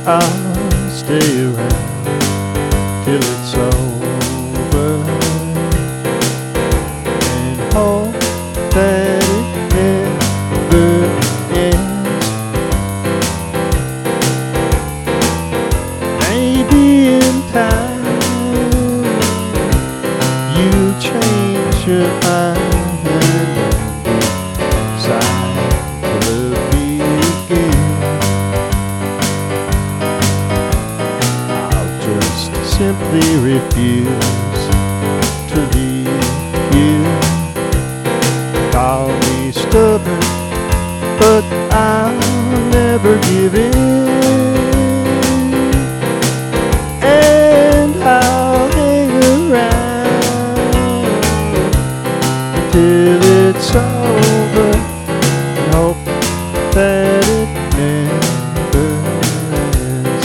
I'll stay around till it's over and hope that it never ends. Maybe in time you change your mind and decide to love me again. I'll just simply refuse to leave you. Call me stubborn, but I'll never give in. And I'll hang around until it's over and hope that it never ends.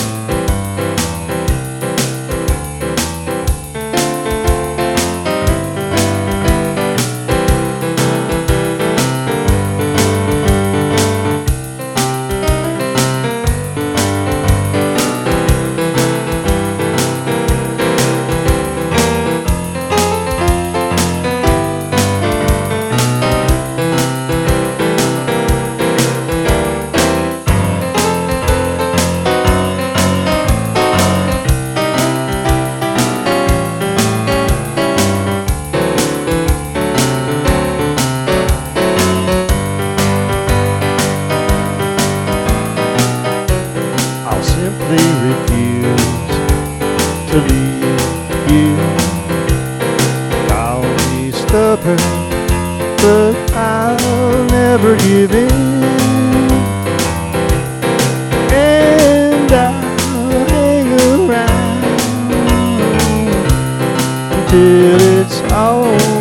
I'll simply refuse to leave you. Call me stubborn, but I'll never give in. And I'll hang around until it's all